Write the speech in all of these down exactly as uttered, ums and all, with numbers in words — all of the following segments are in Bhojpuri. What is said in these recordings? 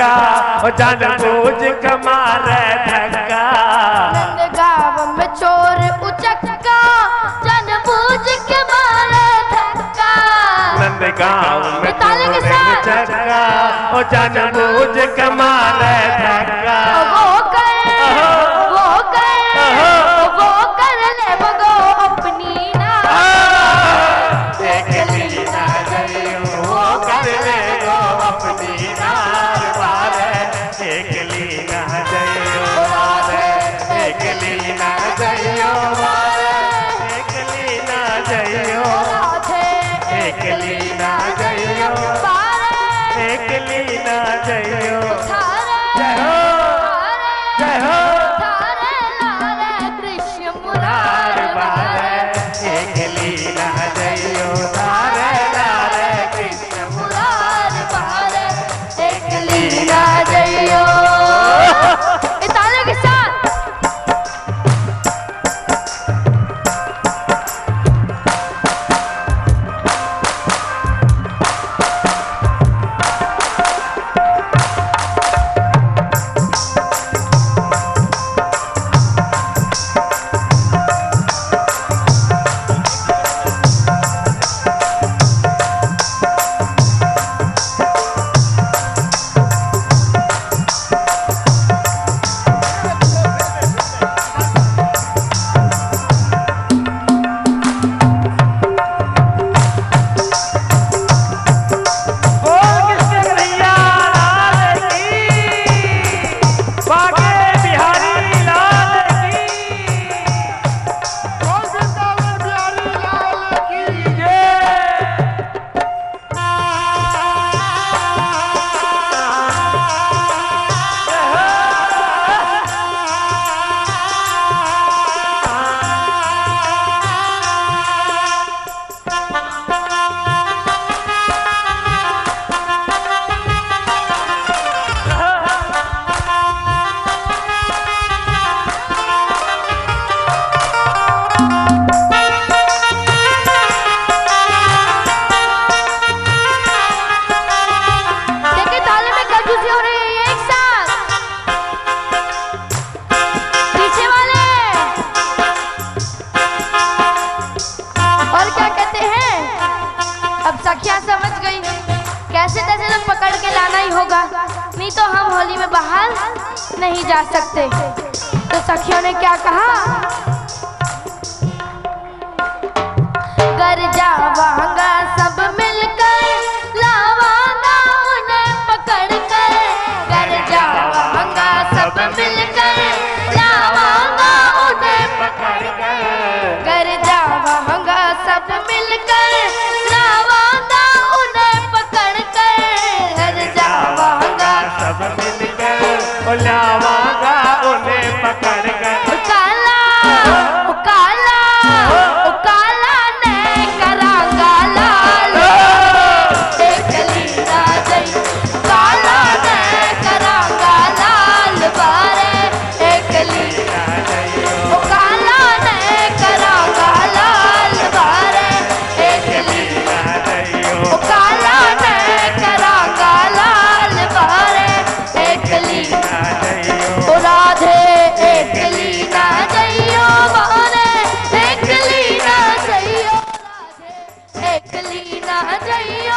धक्का जान बूझ के मारे धक्का। नंदगांव में चोर उचक्का जान बूझ के मारे धक्का। नंदगांव में चोर उचक्का ओ जान बूझ के मारे धक्का। वो कर वो कर वो कर ले भगो अपनी ना एकली ना जइयो वो कर ले गो अपनी नार बारे। एकली ना जइयो बारे एकली ना जइयो बारे एकली ना जइयो एकली ना जइयो बारे एकली ना जइयो। जय हो जय हो कृष्ण मुरार बारे एकली ना जइयो तारे लारे कृष्ण मुरार बारे एकली ना जइयो। ताले के साथ सखिया समझ गई कैसे तैसे तो पकड़ के लाना ही होगा, नहीं तो हम होली में बाहर नहीं जा सकते। तो सखियों ने क्या कहा, घर जावांगा सब मिलकर लावांगा उन्हें पकड़ कर। घर जावांगा सब मिलकर लावांगा उन्हें पकड़ कर। घर जावांगा सब मिलकर लावांगा उन्हें पकड़ कर। घर जावांगा सब मिलकर लावांगा उन्हें पकड़ कर। काला ओ काला ओ काला ने करांगा लाल एकली ना जई। काला ने करांगा लाल बारे एकली ना जई। ओ काला ने करांगा लाल बारे एकली ना जई। ओ काला ने करांगा लाल बारे एकली ना जई। ओ राधे एकली ना जइयो बारे एकली ना जइयो। राधे एकली ना जइयो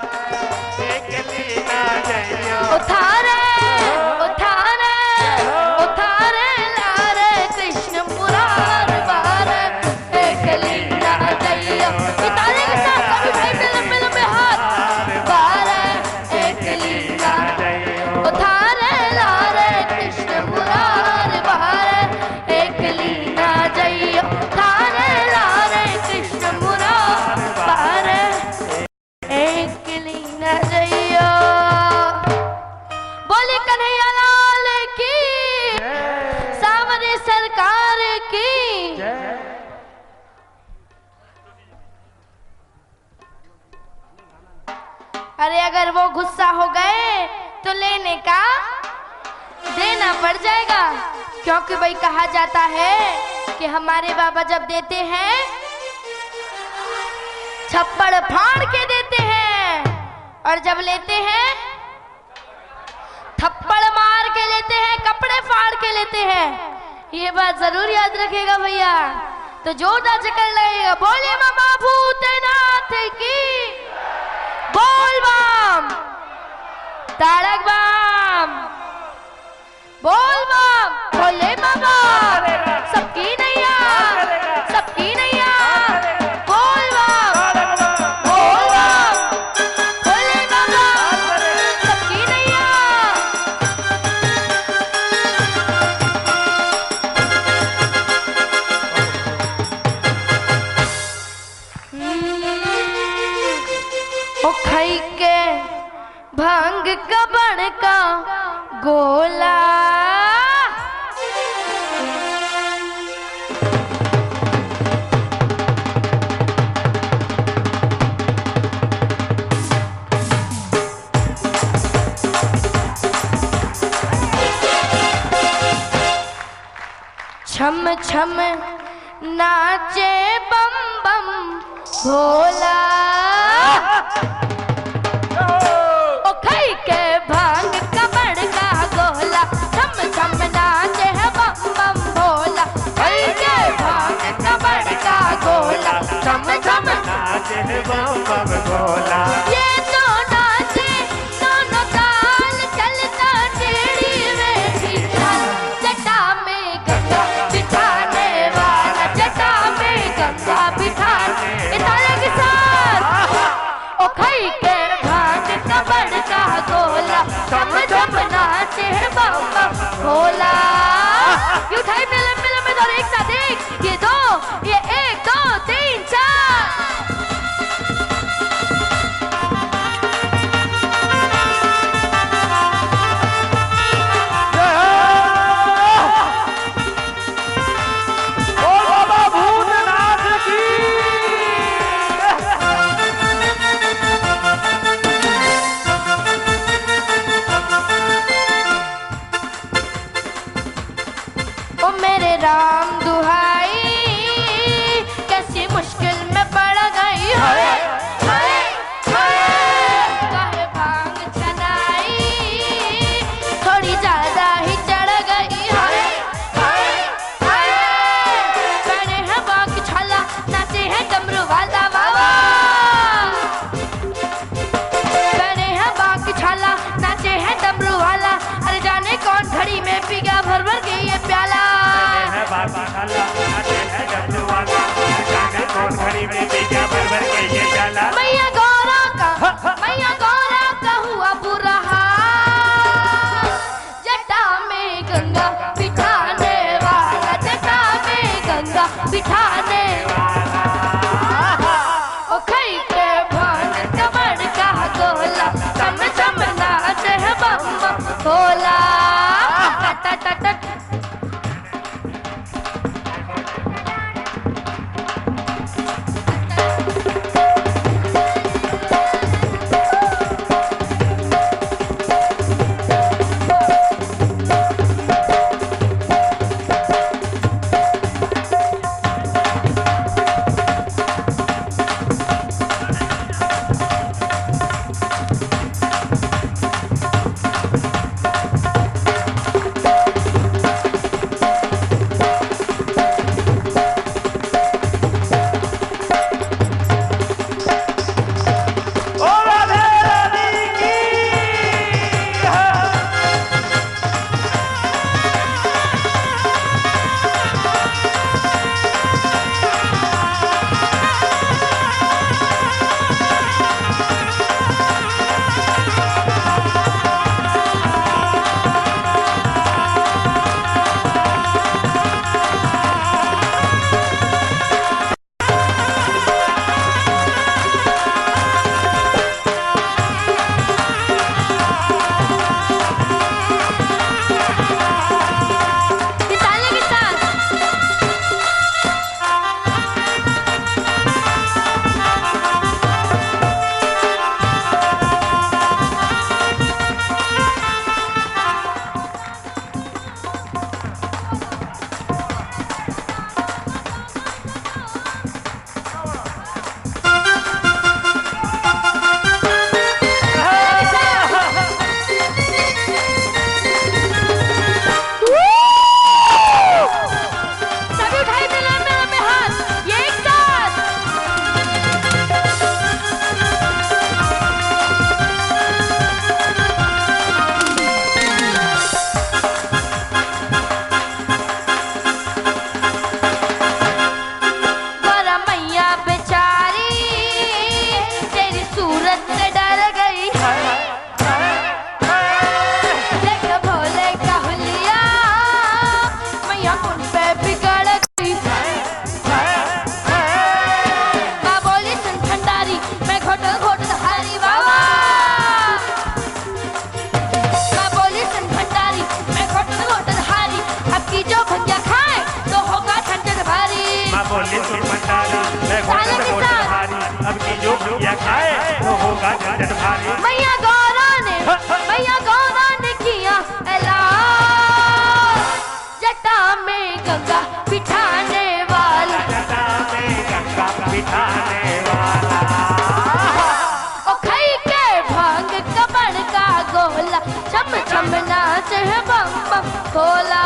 एकली ना जइयो। ओ थारे ओ थारे ओ थारे लारे कृष्ण मुरार बारे एकली ना जइयो। तारे के साथ सभी भाई पे लंबे लंबे हाथ बारे एकली ना जइयो। ओ थारे लारे कृष्ण मुरार बारे एकली ना जइयो। थारे लारे कृष्ण मुरार बारे एकली ना जइयो। बोले कन्हैया लाल की, सावरे सरकार की। अरे अगर वो गुस्सा हो गए तो लेने का देना पड़ जाएगा, क्योंकि भाई कहा जाता है कि हमारे बाबा जब देते हैं छप्पड़ फाड़ के देते हैं, और जब लेते हैं कपड़े फाड़ के लेते हैं। ये बात जरूर याद रखेगा भैया। तो जोरदार चक्कर लगेगा। बोले मामा भूतनाथ की, बोल बम, तारक बम, बोल बम, बोले मामा सबकी नैया, सबकी नैया, बोल बम, बोल बम, बोले मामा सबकी नैया। ओ खाई के भांग का बड़का गोला, छम छम नाचे बम बम भोला। ओ खाई के भांग का बड़का गोला, छम छम नाचे है बम बम भोला। खाई के भांग का बड़का गोला, छम छम नाचे बम बम भोला। ये तो नाचे दोनों ताल, चलता टेढ़ी में बिठा, जटा में गंगा बिठाने वाला, जटा में गंगा बिठाने। ये ताले के साथ ओ खाई के भांग का बड़का गोला, छम छम नाचे है बम बम भोला। ये उठाई मिले मिले में और एक साथ एक, ये दो, ये एक दो तीन चार। बोल बाबा भूतनाथ की। ओ मेरे राम दुहाई, होगा झंझट भारी। मैया गौरा ने मैया गौरा ने किया ऐलान, जटा में गंगा बिठाने वाला, जटा में गंगा बिठाने वाला। ओ खई के भांग कमर का गोला, छम छम नाच है बम बम खोला।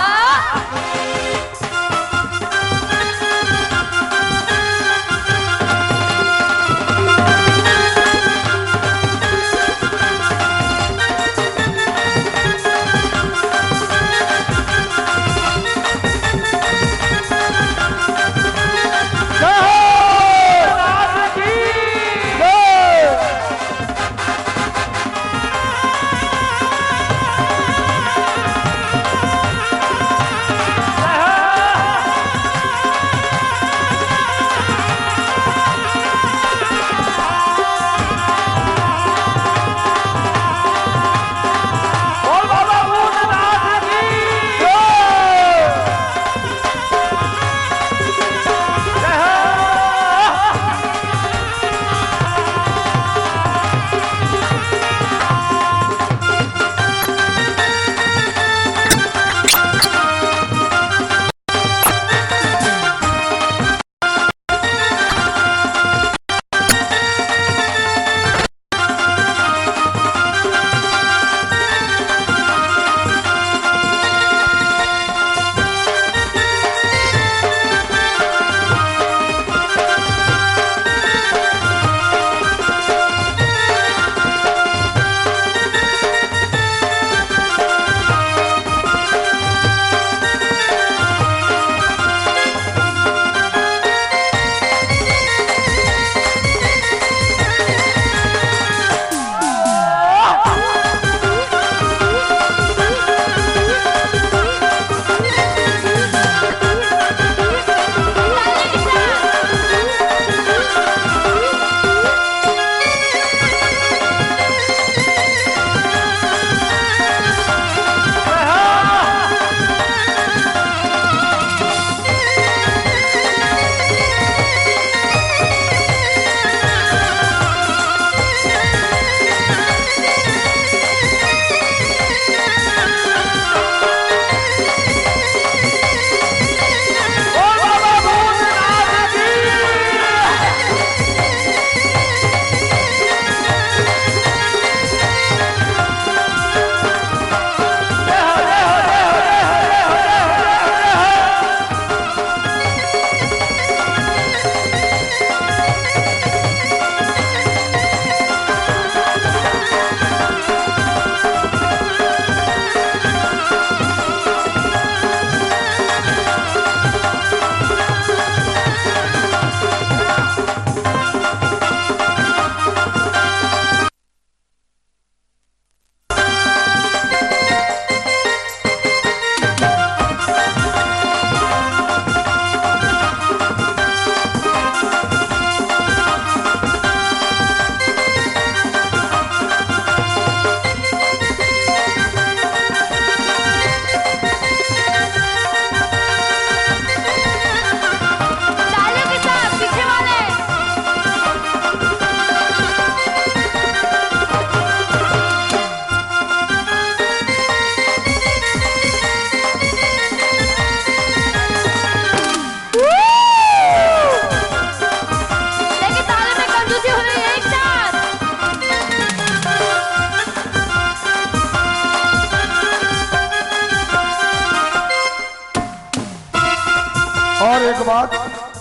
और एक बात,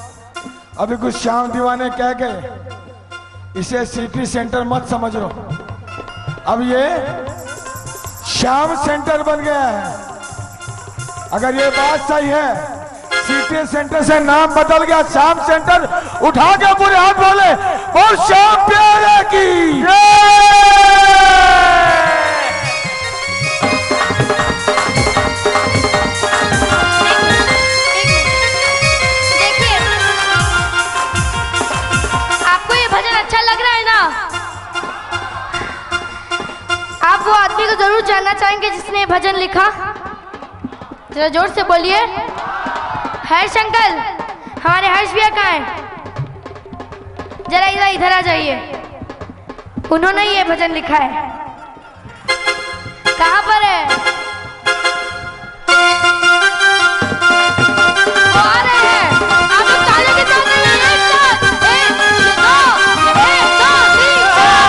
अभी कुछ श्याम दीवाने कह गए, इसे सिटी सेंटर मत समझ लो, अब ये श्याम सेंटर बन गया है। अगर ये बात सही है, सिटी सेंटर से नाम बदल गया श्याम सेंटर, उठा के पूरे हाथ बोले और श्याम प्यारे की जरूर जानना चाहेंगे जिसने भजन लिखा, जरा जोर से बोलिए। हर्ष अंकल, हमारे हर्ष भैया कहाँ हैं? जरा इधर इधर आ जाइए। उन्होंने ये भजन लिखा है। कहाँ पर है? वो आ रहे हैं। आप लोग तालियों के साथ तालियां, एक साथ, एक, दो, एक, दो, तीन,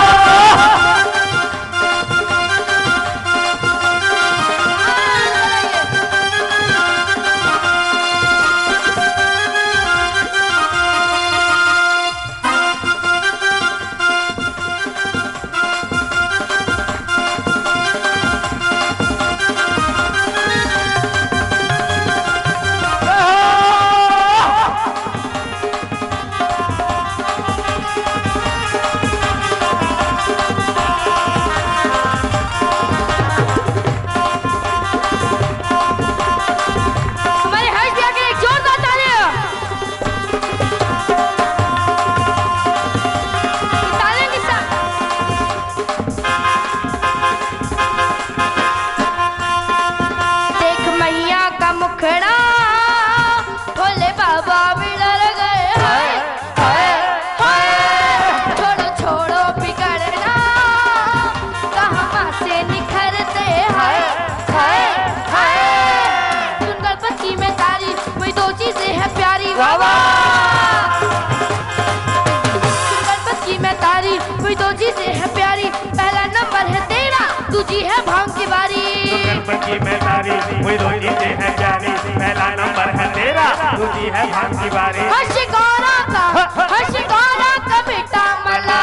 वही दो चीजें हैं प्यारी, पहला नंबर है तेरा, दूसरी है भांग की बारी। हर्ष गौरा का, हर्ष गौरा का बेटा मला।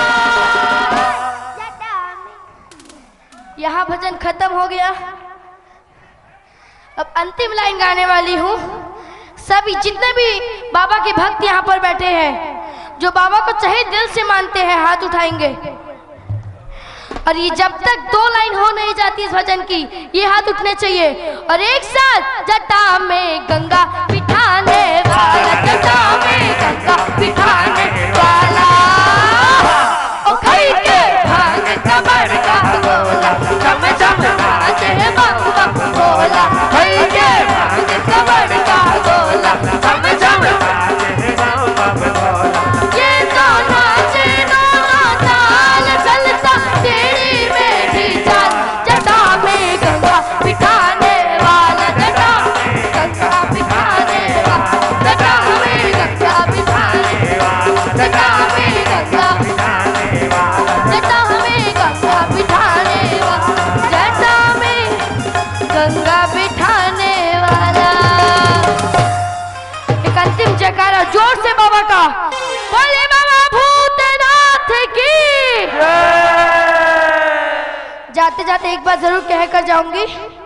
यहाँ भजन खत्म हो गया। अब अंतिम लाइन गाने वाली हूँ। सभी जितने भी बाबा के भक्त यहाँ पर बैठे हैं, जो बाबा को चाहे दिल से मानते हैं, हाथ उठाएंगे। और ये जब तक दो लाइन हो नहीं जाती इस भजन की, ये हाथ उठने चाहिए। और एक साथ, जटा में गंगा बिठाने वाला, जटा में गंगा बिठाने वाला, ओ खई के भांग कमर का गोला, चम चम नाचे बम बम गोला, खई के भांग कमर का गोला, चम चम नाचे बम बम गोला। ये तो नाचे दोनों ताल चलता तेरी मेरी चाल, जटा में गंगा बिठाने वाला, जटा में गंगा बिठाने वाला, जटा में गंगा बिठाने वाला, जटा में गंगा बिठाने वाला, जटा में गंगा बिठाने वाला, जटा में गंगा बिठाने वाला। एक अंतिम जयकारा जोर से बाबा का, बोले बाबा भूतनाथ की। जाते जाते एक बार जरूर कहकर जाऊंगी।